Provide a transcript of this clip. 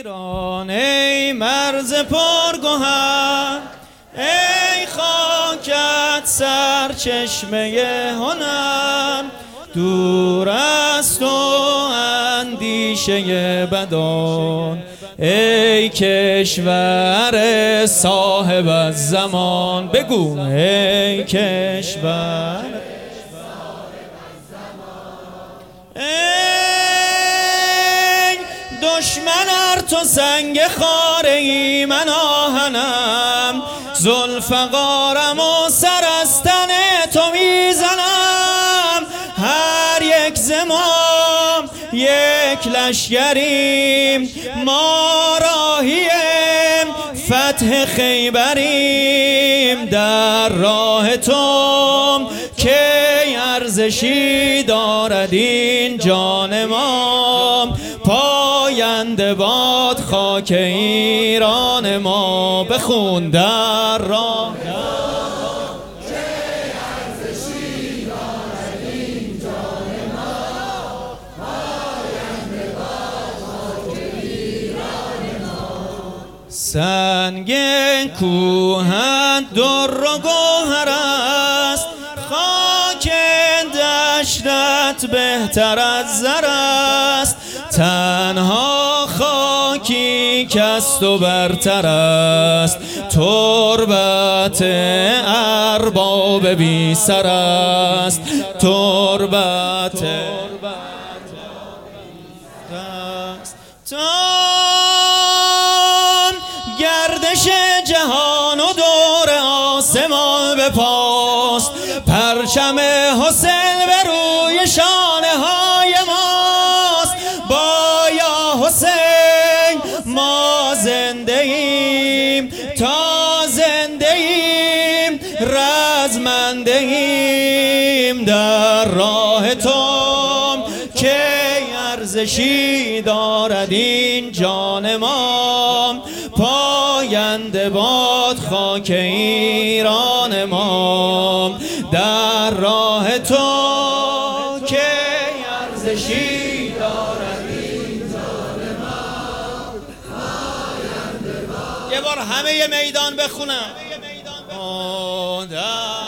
ایران ای مرز پرگوهر، ای خاکت سرچشمه هنر، دور از تو اندیشه بدان، ای کشور صاحب الزمان. بگو ای کشور ای دشمن ار تو سنگ خاره ای من آهنم، ذوالفقارم و سر از تن تو میزنم. هر یک زمام یک لشگریم، ما راهیم فتح خیبریم. در راه تو که ارزشی دارد این جان ما، پاینده باد خاک ایران ما. بخون در راه سنگ کوهن در و گوهر است، خاک دشتت بهتر از زر است. تنها خاکی کز تو برتر است، تربت ارباب بی سر است. تربت گردش جهان و دور آسمان بپاست، پرچم حسین به روی شانه های ماست. با یا حسین ما زنده ایم، تا زنده ایم رزمنده ایم. در راه تو که ارزشی دارد این جان ما، پاینده باد خاک ایران ما. در راه تو که ارزشی دارد این جان ما، پاینده باد. یه بار همه میدان بخونم.